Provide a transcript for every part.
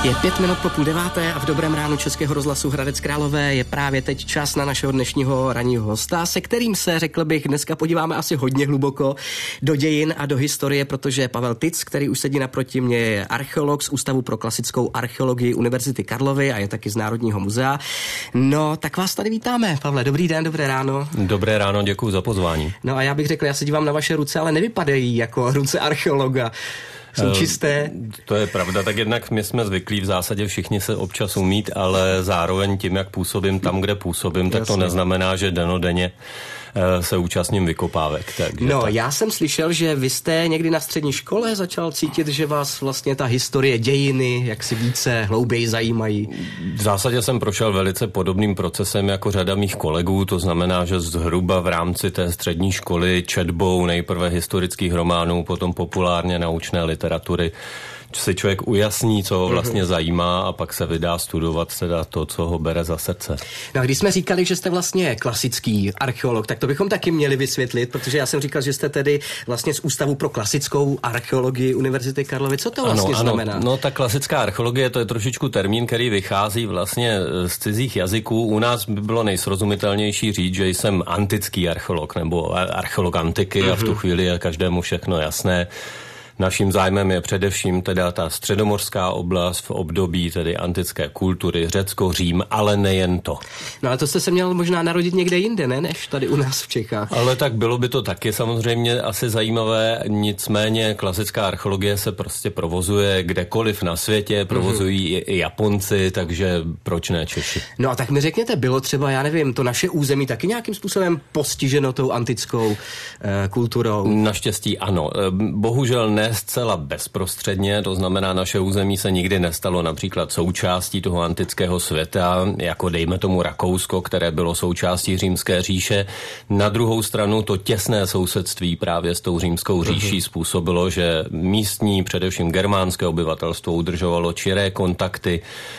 Je 5 minut po 8:30 a v dobrém ránu Českého rozhlasu Hradec Králové je právě teď čas na našeho dnešního ranního hosta, se kterým se, řekl bych, dneska podíváme asi hodně hluboko do dějin a do historie, protože Pavel Tic, který už sedí naproti mě, je archeolog z Ústavu pro klasickou archeologii Univerzity Karlovy a je taky z Národního muzea. No, tak vás tady vítáme, Pavle, dobrý den, dobré ráno. Dobré ráno, děkuji za pozvání. No a já bych řekl, já se dívám na vaše ruce, ale nevypadají jako ruce archeologa. Jsou čisté. To je pravda, tak jednak my jsme zvyklí v zásadě všichni se občas umít, ale zároveň tím, jak působím tam, kde působím, tak to neznamená, že dennodenně se účastním vykopávek. Takže no, já jsem slyšel, že vy jste někdy na střední škole začal cítit, že vás vlastně ta historie, dějiny, jak si více hlouběji zajímají. V zásadě jsem prošel velice podobným procesem jako řada mých kolegů, to znamená, že zhruba v rámci té střední školy četbou nejprve historických románů, potom populárně naučné literatury si člověk ujasní, co ho vlastně zajímá a pak se vydá studovat teda to, co ho bere za srdce. No a když jsme říkali, že jste vlastně klasický archeolog, tak to bychom taky měli vysvětlit, protože já jsem říkal, že jste tedy vlastně z Ústavu pro klasickou archeologii Univerzity Karlovy. Co to vlastně znamená? No, ta klasická archeologie, to je trošičku termín, který vychází vlastně z cizích jazyků. U nás by bylo nejsrozumitelnější říct, že jsem antický archeolog nebo archeolog antiky a v tu chvíli je každému všechno jasné. Naším zájmem je především teda ta středomořská oblast v období tedy antické kultury, Řecko, Řím, ale nejen to. No ale to jste se měl možná narodit někde jinde, ne? Než tady u nás v Čechách. Ale tak bylo by to taky samozřejmě asi zajímavé, nicméně klasická archeologie se prostě provozuje kdekoliv na světě, provozují i Japonci, takže proč ne Češi? No a tak mi řekněte, bylo třeba, já nevím, to naše území taky nějakým způsobem postiženo tou antickou kulturou? Naštěstí ano. Bohužel ne zcela bezprostředně, to znamená, naše území se nikdy nestalo například součástí toho antického světa, jako dejme tomu Rakousko, které bylo součástí Římské říše. Na druhou stranu to těsné sousedství právě s tou Římskou říší způsobilo, že místní, především germánské obyvatelstvo udržovalo čiré kontakty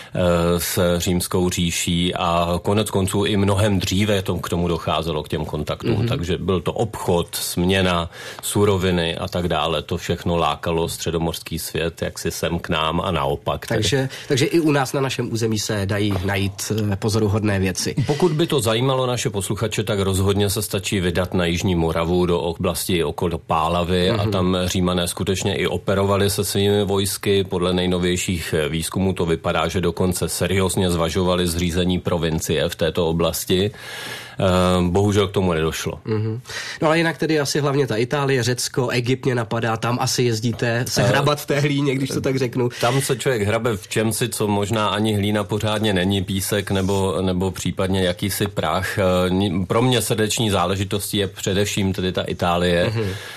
s Římskou říší a konec konců i mnohem dříve k tomu docházelo k těm kontaktům. Takže byl to obchod, směna, suroviny a tak dále. To všechno lákalo středomořský svět, jak si sem k nám a naopak. Takže i u nás na našem území se dají najít pozoruhodné věci. Pokud by to zajímalo naše posluchače, tak rozhodně se stačí vydat na Jižní Moravu do oblasti okolo Pálavy a tam Římané skutečně i operovali se svými vojsky. Podle nejnovějších výzkumů to vypadá, že dokonce seriózně zvažovali zřízení provincie v této oblasti. Bohužel k tomu nedošlo. No ale jinak tedy asi hlavně ta Itálie, Řecko, Egypt mě napadá, tam asi jezdíte se hrabat v té hlíně, když to tak řeknu. Tam se člověk hrabe v čemsi, co možná ani hlína pořádně není, písek nebo případně jakýsi prach. Pro mě srdeční záležitostí je především tedy ta Itálie.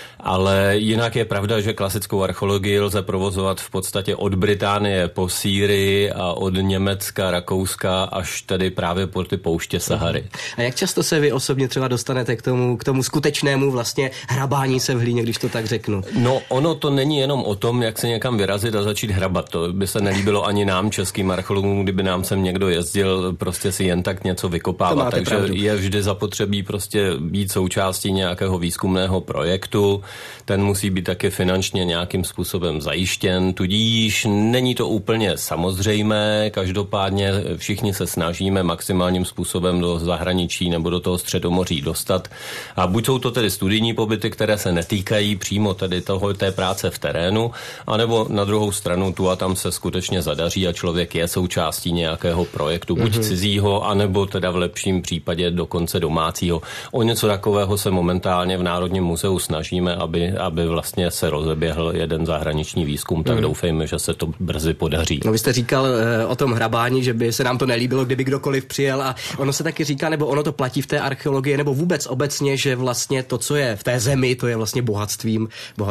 Ale jinak je pravda, že klasickou archeologii lze provozovat v podstatě od Británie po Sýrii a od Německa, Rakouska až tedy právě po ty pouště Sahary. A jak často se vy osobně třeba dostanete k tomu skutečnému vlastně hrabání se v hlíně, když to tak řeknu? No, ono to není jenom o tom, jak se někam vyrazit a začít hrabat. To by se nelíbilo ani nám, českým archeologům, kdyby nám sem někdo jezdil prostě si jen tak něco vykopávat. Takže pravdu. Je vždy zapotřebí prostě být součástí nějakého výzkumného projektu. Ten musí být taky finančně nějakým způsobem zajištěn, tudíž není to úplně samozřejmé, každopádně všichni se snažíme maximálním způsobem do zahraničí nebo do toho Středomoří dostat. A buď jsou to tedy studijní pobyty, které se netýkají přímo tedy té práce v terénu, anebo na druhou stranu tu a tam se skutečně zadaří a člověk je součástí nějakého projektu, buď cizího, anebo teda v lepším případě dokonce domácího. O něco takového se momentálně v Národním muzeu snažíme, aby vlastně se rozeběhl jeden zahraniční výzkum, tak doufejme, že se to brzy podaří. No, vy jste říkal o tom hrabání, že by se nám to nelíbilo, kdyby kdokoliv přijel a ono se taky říká, nebo ono to platí v té archeologii, nebo vůbec obecně, že vlastně to, co je v té zemi, to je vlastně bohatstvím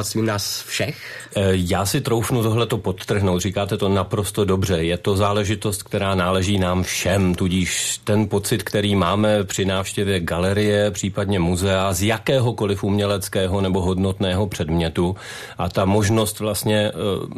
nás všech? Já si troufnu tohleto podtrhnout, říkáte to naprosto dobře. Je to záležitost, která náleží nám všem, tudíž ten pocit, který máme při návštěvě galerie, případně muzea, z jakéhokoliv uměleckého nebo hodnotného předmětu a ta možnost vlastně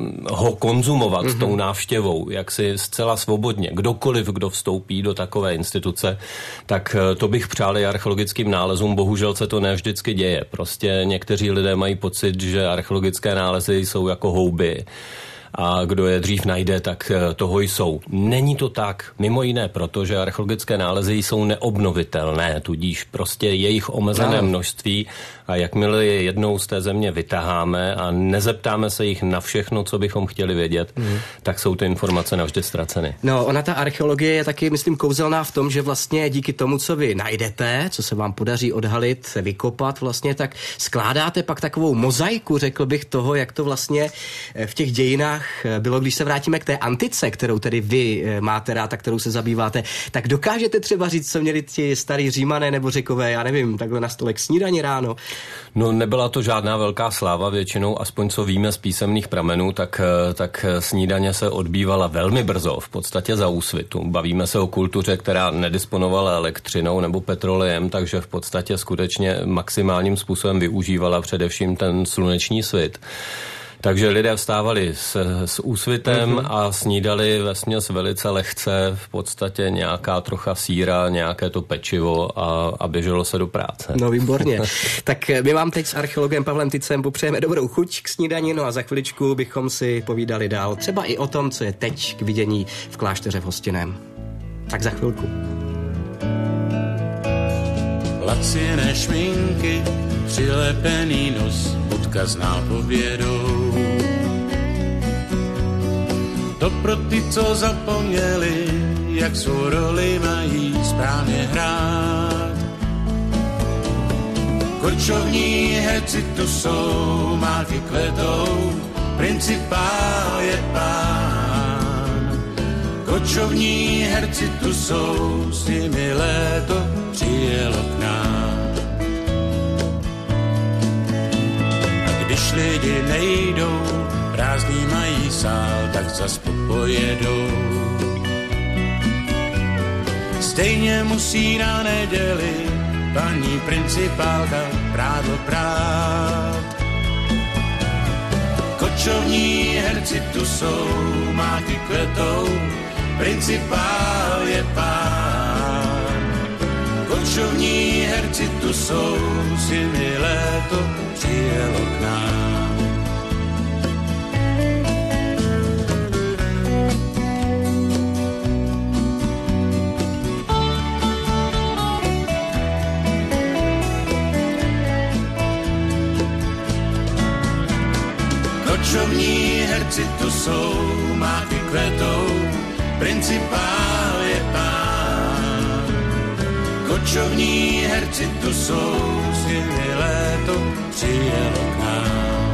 ho konzumovat tou návštěvou, jak si zcela svobodně, kdokoliv, kdo vstoupí do takové instituce, tak to bych přál i archeologickým nálezům. Bohužel se to ne vždycky děje. Prostě někteří lidé mají pocit, že archeologické nálezy jsou jako houby a kdo je dřív najde, tak toho jsou. Není to tak, mimo jiné proto, že archeologické nálezy jsou neobnovitelné, tudíž prostě jejich omezené množství a jakmile je jednou z té země vytaháme a nezeptáme se jich na všechno, co bychom chtěli vědět, tak jsou ty informace navždy ztraceny. No, ona ta archeologie je taky, myslím, kouzelná v tom, že vlastně díky tomu, co vy najdete, co se vám podaří odhalit, vykopat vlastně, tak skládáte pak takovou mozaiku, řekl bych, toho, jak to vlastně v těch dějinách bylo. Když se vrátíme k té antice, kterou tedy vy máte rád a kterou se zabýváte, tak dokážete třeba říct, co měli ti starý Římané nebo Řekové, já nevím, takhle na stole k snídani ráno? No, nebyla to žádná velká sláva, většinou, aspoň co víme z písemných pramenů, tak snídaně se odbývala velmi brzo, v podstatě za úsvitu. Bavíme se o kultuře, která nedisponovala elektřinou nebo petrolejem, takže v podstatě skutečně maximálním způsobem využívala především ten sluneční svit. Takže lidé vstávali s úsvitem a snídali vesměs velice lehce, v podstatě nějaká trocha sýra, nějaké to pečivo a běželo se do práce. No, výborně. Tak my vám teď s archeologem Pavlem Tycem popřejeme dobrou chuť k snídani, no a za chviličku bychom si povídali dál. Třeba i o tom, co je teď k vidění v klášteře v Hostiném. Tak za chvilku. Laciné šminky, přilepený nos, Budka znal povědou. To pro ty, co zapomněli, jak svou roli mají správně hrát. Korčovní herci tu jsou, máky kvetou, principál je pán. Korčovní herci tu jsou, s nimi léto přijelo k nám. A když lidi nejdou, prázdný mají sál, tak zas pojedou. Stejně musí na neděli paní principálka prádlo prát. Kočovní herci tu jsou, máky kvetou, principál je pán. Kočovní herci tu jsou, zimy léto přijelo k nám. Kočovní herci tu jsou, máky kvetou, principál je pán. Kočovní herci tu jsou, s nimi léto přijelo k nám.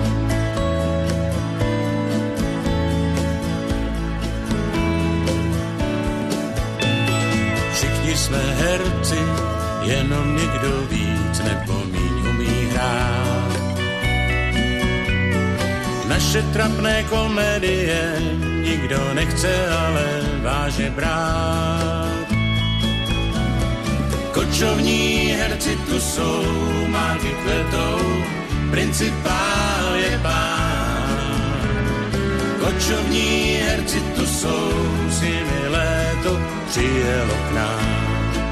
Všichni jsme herci, jenom někdo víc nebo míň umí hrát. Naše trapné komedie nikdo nechce ale vážně brát. Kočovní herci tu jsou, máky kvetou, principál je pán. Kočovní herci tu jsou, s nimi léto přijelo k nám.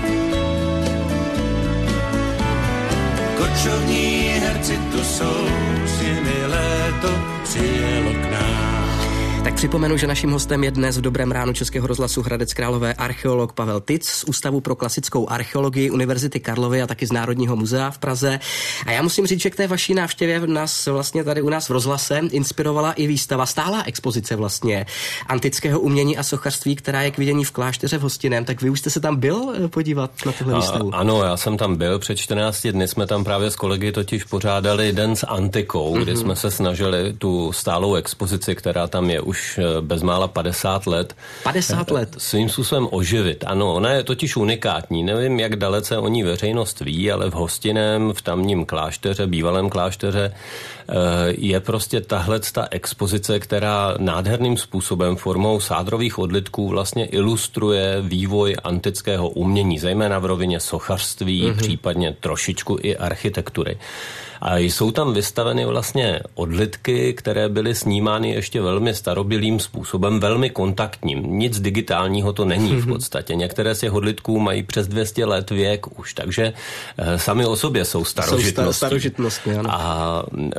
Kočovní herci tu jsou, s nimi léto přijelo k nám. Tak připomenu, že naším hostem je dnes v Dobrém ránu Českého rozhlasu Hradec Králové archeolog Pavel Tyc z Ústavu pro klasickou archeologii Univerzity Karlovy a taky z Národního muzea v Praze. A já musím říct, že k té vaší návštěvě nás vlastně tady u nás v rozhlase inspirovala i výstava, stálá expozice vlastně antického umění a sochařství, která je k vidění v klášteře v Hostiném. Tak vy už jste se tam byl podívat na tuhle výstavu? Ano, já jsem tam byl. Před 14 dny jsme tam právě s kolegy totiž pořádali Den s antikou, kdy jsme se snažili tu stálou expozici, která tam je už bezmála 50 let. 50 let? Svým způsobem oživit. Ano, ona je totiž unikátní. Nevím, jak dalece o ní veřejnost ví, ale v Hostiném, v tamním klášteře, bývalém klášteře, je prostě tahleta expozice, která nádherným způsobem formou sádrových odlitků vlastně ilustruje vývoj antického umění, zejména v rovině sochařství, případně trošičku i architektury. A jsou tam vystaveny vlastně odlitky, které byly snímány ještě velmi starobylě vyrobilým způsobem, velmi kontaktním. Nic digitálního to není v podstatě. Některé z těch odlitků mají přes 200 let věk už, takže sami o sobě jsou starožitností. A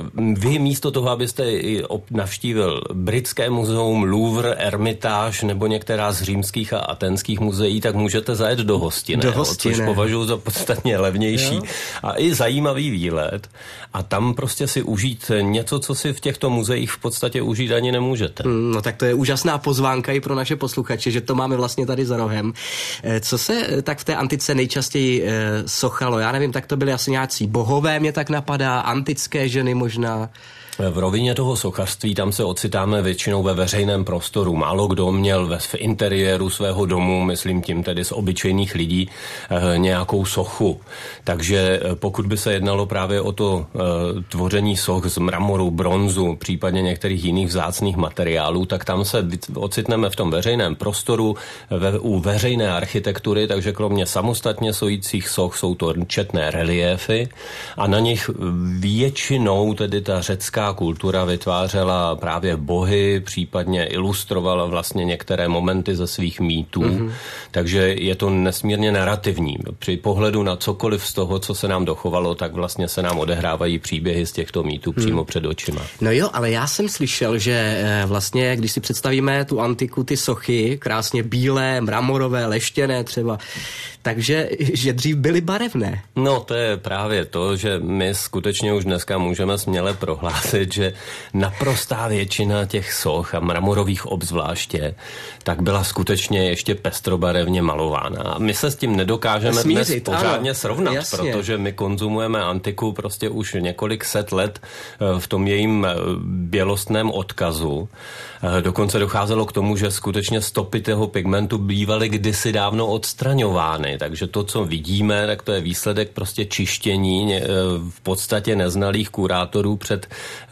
vy místo toho, abyste navštívil Britské muzeum, Louvre, Ermitage nebo některá z římských a aténských muzeí, tak můžete zajet do Hostiny, což považuji za podstatně levnější a i zajímavý výlet. A tam prostě si užít něco, co si v těchto muzeích v podstatě užít ani nemůžete. No tak to je úžasná pozvánka i pro naše posluchače, že to máme vlastně tady za rohem. Co se tak v té antice nejčastěji sochalo? Já nevím, tak to byly asi nějací bohové, mě tak napadá, antické ženy možná. V rovině toho sochařství tam se ocitáme většinou ve veřejném prostoru. Málo kdo měl v interiéru svého domu, myslím tím tedy z obyčejných lidí, nějakou sochu. Takže pokud by se jednalo právě o to tvoření soch z mramoru, bronzu, případně některých jiných vzácných materiálů, tak tam se ocitneme v tom veřejném prostoru u veřejné architektury, takže kromě samostatně stojících soch jsou to četné reliéfy a na nich většinou tedy ta řecká kultura vytvářela právě bohy, případně ilustrovala vlastně některé momenty ze svých mýtů. Takže je to nesmírně narrativní. Při pohledu na cokoliv z toho, co se nám dochovalo, tak vlastně se nám odehrávají příběhy z těchto mýtů přímo před očima. No jo, ale já jsem slyšel, že vlastně, když si představíme tu antiku, ty sochy, krásně bílé, mramorové, leštěné třeba, takže že dřív byly barevné. No to je právě to, že my skutečně už dneska můžeme směle prohlásit, že naprostá většina těch soch a mramorových obzvláště, tak byla skutečně ještě pestrobarevně malována. A my se s tím nedokážeme dnes pořádně srovnat, jasně. Protože my konzumujeme antiku prostě už několik set let v tom jejím bělostném odkazu. Dokonce docházelo k tomu, že skutečně stopy toho pigmentu bývaly kdysi dávno odstraňovány. Takže to, co vidíme, tak to je výsledek prostě čištění v podstatě neznalých kurátorů před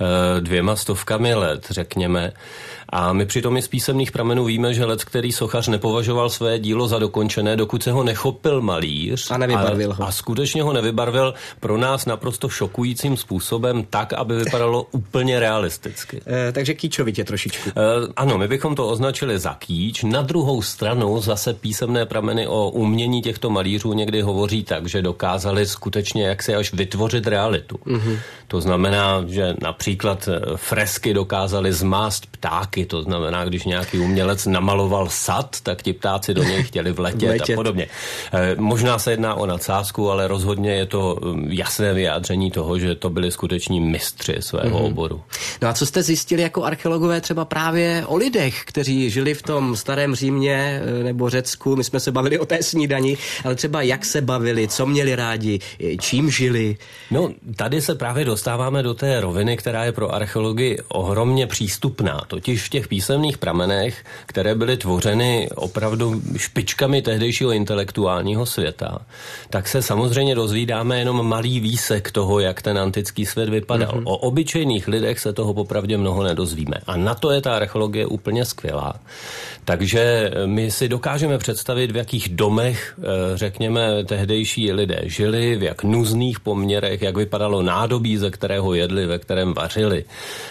200 let, řekněme. A my přitom i z písemných pramenů víme, že leckterý sochař nepovažoval své dílo za dokončené, dokud se ho nechopil malíř a nevybarvil ho. A skutečně ho nevybarvil pro nás naprosto šokujícím způsobem tak, aby vypadalo úplně realisticky. Takže kýčovitě trošičku. Ano, my bychom to označili za kýč. Na druhou stranu zase písemné prameny o umění těchto malířů někdy hovoří tak, že dokázali skutečně jaksi až vytvořit realitu. To znamená, že například fresky dokázali zmást ptáky. To znamená, když nějaký umělec namaloval sad, tak ti ptáci do něj chtěli vletět a podobně. Možná se jedná o nadsázku, ale rozhodně je to jasné vyjádření toho, že to byli skuteční mistři svého oboru. No a co jste zjistili jako archeologové třeba právě o lidech, kteří žili v tom starém Římě nebo Řecku? My jsme se bavili o té snídani, ale třeba jak se bavili, co měli rádi, čím žili? No, tady se právě dostáváme do té roviny, která je pro archeologii ohromně přístupná. Totiž v těch písemných pramenech, které byly tvořeny opravdu špičkami tehdejšího intelektuálního světa, tak se samozřejmě dozvídáme jenom malý výsek toho, jak ten antický svět vypadal. O obyčejných lidech se toho popravdě mnoho nedozvíme. A na to je ta archeologie úplně skvělá. Takže my si dokážeme představit, v jakých domech, řekněme, tehdejší lidé žili, v jak nuzných poměrech, jak vypadalo nádobí, ze kterého jedli, ve kterém vařili.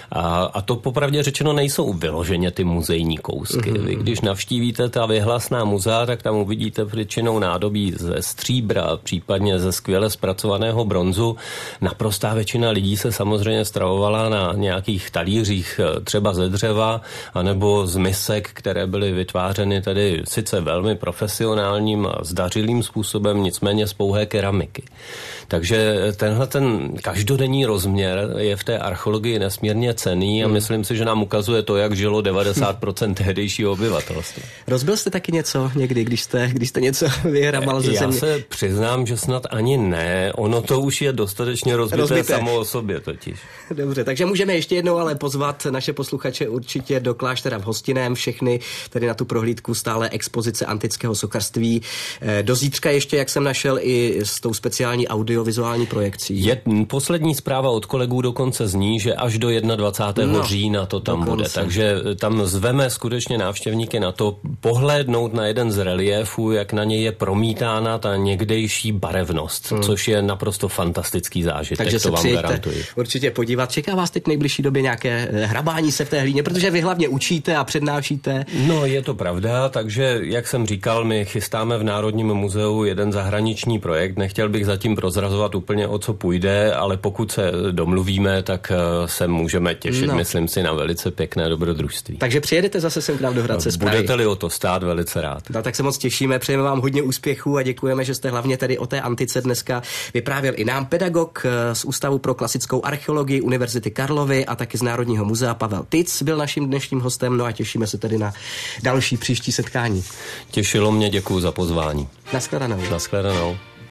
A to popravdě řečeno nejsou vyloženě ty muzejní kousky. Vy, když navštívíte ta vyhlasná muzea, tak tam uvidíte většinou nádobí ze stříbra, případně ze skvěle zpracovaného bronzu. Naprostá většina lidí se samozřejmě stravovala na nějakých talířích třeba ze dřeva, anebo z misek, které byly vytvářeny tedy sice velmi profesionálním a zdařilým způsobem, nicméně z pouhé keramiky. Takže tenhle ten každodenní rozměr je v té archeologii nesmírně cenný a myslím si, že nám ukazuje to, jak žilo 90% tehdejšího obyvatelstva. Rozbil jste taky něco někdy, když jste něco vyhrabal ze země? Já se přiznám, že snad ani ne. Ono to už je dostatečně rozbité samo o sobě totiž. Dobře, takže můžeme ještě jednou ale pozvat naše posluchače určitě do kláštera v Hostiném, všechny tedy na tu prohlídku stále expozice antického sochařství. Do zítřka ještě, jak jsem našel, i s tou speciální audiovizuální projekcí. Poslední zpráva od kolegů dokonce zní, že až do 21. října to tam bude. Takže takže tam zveme skutečně návštěvníky na to pohlédnout na jeden z reliéfů, jak na něj je promítána ta někdejší barevnost, což je naprosto fantastický zážitek, takže to vám garantuji. Určitě podívat. Čeká vás teď v nejbližší době nějaké hrabání se v té hlíně, protože vy hlavně učíte a přednášíte. No, je to pravda, takže jak jsem říkal, my chystáme v Národním muzeu jeden zahraniční projekt. Nechtěl bych zatím prozrazovat úplně, o co půjde, ale pokud se domluvíme, tak se můžeme těšit, myslím si, na velice pěkné dobrodružství. Takže přijedete zase sem k nám do Hradce z Prahy. Budete-li o to stát, velice rád. No, tak se moc těšíme, přejeme vám hodně úspěchů a děkujeme, že jste hlavně tady o té antice dneska vyprávěl i nám pedagog z Ústavu pro klasickou archeologii Univerzity Karlovy a taky z Národního muzea Pavel Tic byl naším dnešním hostem, no a těšíme se tedy na další příští setkání. Těšilo mě, děkuju za pozvání. Nashledanou. Nashledanou.